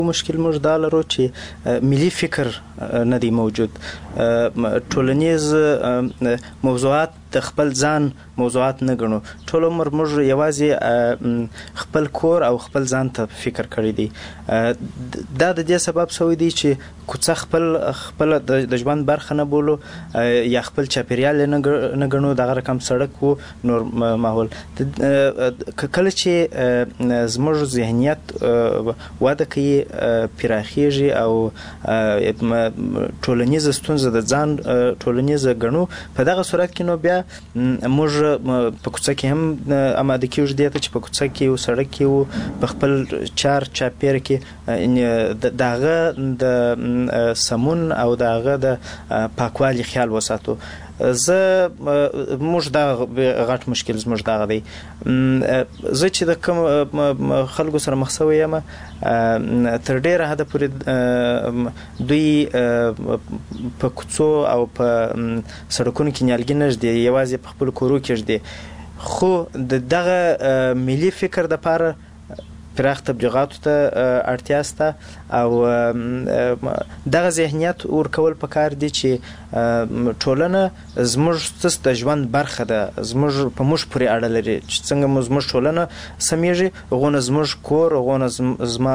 مشکل موږ دا لرو چې ملي فکر نه دی موجود. ټولنیز موضوعات د خپل ځان موضوعات نه ګڼو. ټول عمر موږ یوازې خپل کور او خپل ځان ته فکر کړی دی. دا د دې سبب شوی دی چې کوڅه خپل د ژوند برخه نه بولو یا خپل چاپیریال نه ګڼو، دغه رقم سړک و نور ماحول. کله چې زموږ ذهنیت وده کوي، پراخیږي او ټولنیزه ستونزه د ځان ټولنیزه ګڼو، په دغه صورت کې نو بیا موږ په کوڅه کې هم آماده کېږو دې ته چې په کوڅه کې یو سړک کې و په خپل چار چاپیر کې د هغه د سمون او د هغه د پاکوالي خیال وساتو. موږ دا غټ مشکل زموږ دغه دی. زه چې د کوم خلکو سره مخ شوی یم، تر ډیره حده پورې دوی په کوڅو او په سړکونو کې نیالګي نه ږدي، یوازې په خپلو کورو کې ږدي. خو د دغه ملي فکر دپاره پراخ تبلیغاتو ته اړتیا شته او دغه ذهنیت ورکول پکار دي چې ټولنه زموږ د ژوند برخه ده، په موږ پورې اړه لري چې څنګه زموږ ټولنه سمیږي، هغونه زموږ کور، هغونه زما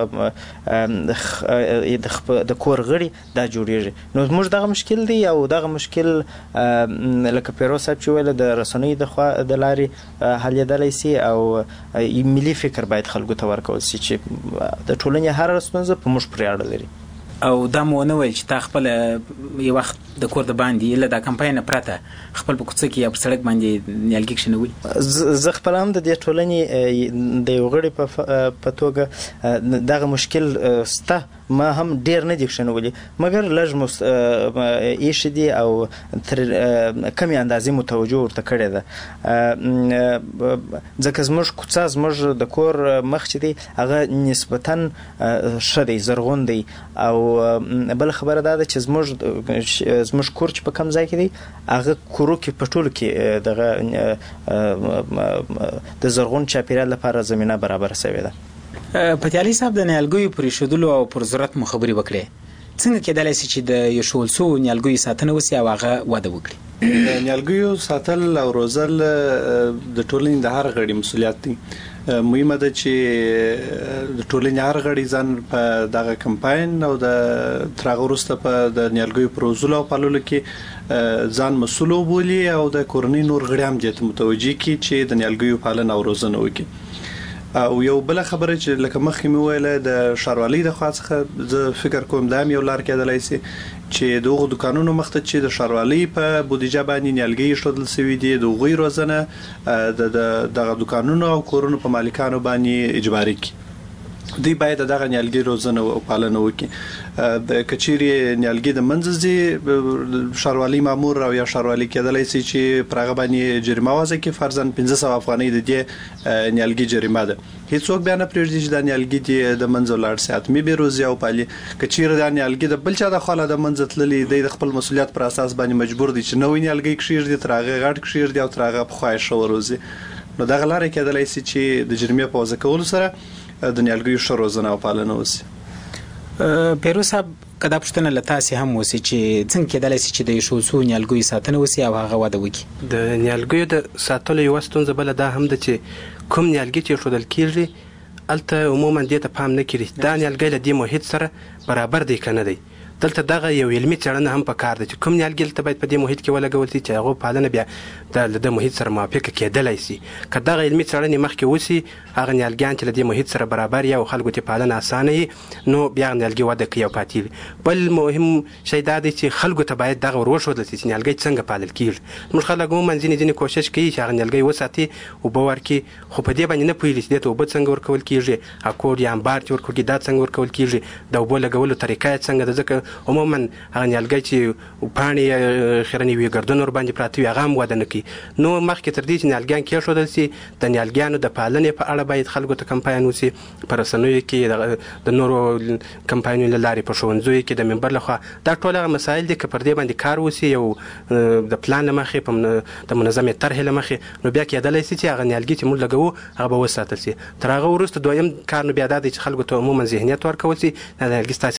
د کور غړي دا جوړیږي. نو زموږ دغه مشکل دی او دغه مشکل لکه پیروز صاحب چې ویله د رسنیو د لارې حلیدلی سي او ملي فکر باید خلکو ته ورکول سي چې د ټولنې هره ستونزه په موږ پورې اړه لري. او دا مو ونه ویل چې تا خپل یو وخت د کور د باندې اله د کمپاین پرته خپل په کوڅه کې یا په سړک باندې نیالګي کښېنوي؟ زه خپل هم د دې ټولنې د یو غړي په توګه دغه مشکل شته، ما هم ډیر نه دي کښېنولي، مګر لږ ایښي دي او تر کمې اندازې مو توجه ورته کړې ده. ځکه زموږ کوڅه، زموږ د کور مخ چې دی هغه نسبتا ښه دی، زرغون دی. او بل خبره دا ده چې زموږ کور چې په کم ځای کې دی هغه کورو کې په ټولو کې دغه د زرغون چاپیریال لپاره زمینه برابر شوې ده. پتیالي صاحب، د نیالګیو پر ایښودلو او پر ضرورت مو خبرې وکړې. څنګه کېدلی شي چې د ایښودل شوو نیالګیو ساتنه وسي او هغه وده وکړي؟ د نیالګیو ساتل او روزل د ټولنې د هر غړي مسؤلیت دی. مهمه ده چې د ټولنې هر غړي ځان په دغه کمپاین او د تر هغه وروسته په د نیالګیو په روزلو او پاللو کې ځان مسؤل وبولي او د کورنۍ نور غړي هم دې ته متوجه کړي چې د نیالګیو پالنه او روزنه وکړي. او یو بل خبره چې لکه مخکې مې ویله د ښاروالۍ د خوا څخه زه فکر کوم دا هم یو لار کېدلی سي چې دغو دوکانونو مخ ته چې د ښاروالۍ په بودیجه باندې نیالګي ایښودل سوي دي، د هغوی روزنه دغه دوکانونو او کورونو په مالکانو باندې اجباري کړي. دوی باید دغه نیالګي روزنه او پالنه وکړي. د کچيري نیالګي د منځ ښاروالۍ مامور او یا ښاروالۍ کېدلی سي چې پر هغه باندې جریمه وضع کړي، فرضاً 1500 افغانۍ د دې نیالګي جریمه ده. هیڅوک بیا نه پرېږدي چې دا نیالګي دې د منځ ولاړ سي، حتمي به روزي او پالي. کچيري دا نیالګي د بل چا د خوا د منځ تللي دی، د خپل مسؤلیت پر اساس باندې مجبور دي چې نوې نیالګي کښېږدي، تر هغه غټ کښېږدي او تر هغه پخوا یې ښه وروزي. نو دغه لارې کېدلی سي چې د جریمې په وضع کولو سره د نیالګیو ښه روزنه او پالنه وسي. پیروز صاحب، که دا پوښتنه له تاسې هم وسي چې څنګه کېدلی سي چې د ایښودل شوو نیالګیو ساتنه وسي او هغه وده وکړي؟ د نیالګیو د ساتلو یوه ستونزه بله دا هم ده چې کوم نیالګي چې ایښودل کېږي هلته عموما دې ته پام نه کړي دا نیالګی له دې محیط سره برابر دی که نه دی. دلته دغه یو علمي څېړنه هم پکار ده چې کوم نیالګي دلته باید په دې محیط کې ولګول شي چې هغو پالنه بیا د محیط سره موافقه کېدلی سي. که دغه علمي څېړنې مخکې وسي، هغه نیالګیان چې له دې محیط سره برابر یا او خلکو ته پالنه اسانه وي، نو بیا هغه نیالګي وده کوي او پاتې وي. بل مهم شی دا دی چې خلکو ته باید دغه ور وښودل سي چې نیالګی څنګه پالل کېږي. زموږ خلک عموما ځینې کوشش کوي چې هغه نیالګی وساتي، اوبه ورکړي، خو په دې باندې نه پوهېږي چې دې ته اوبه څنګه ورکول کېږي، اکور یا امبار چې ورکول کېږي دا څنګه ورکول کېږي، د اوبو لګولو طریقه یې څنګه ده. ځکه عموما هغه نیالګی چې پاڼې خیرنې وي ګردونه ورباندې پراته وي هغه هم وده نه کوي. نو مخکې تر دې چې نیالګیان کېښودل سي د نیالګیانو د پالنې په اړه باید خلکو ته کمپاین وسي په رسنیو کې د نورو کمپاینونو له لارې په ښوونځیو کې د ممبر لخوا. دا ټول هغه مسایل دي که پر دې باندې کار وسي یو د پلان له مخې د منظمې طرحې له مخې نو بیا کېدلی سي چې هغه نیالګي چې موږ لګوو هغه به وساتل سي. تر هغه وروسته دویم کار نو بیا دا دی چې خلکو ته عموما ذهنیت ورکول سي دا نیالګي ستاسې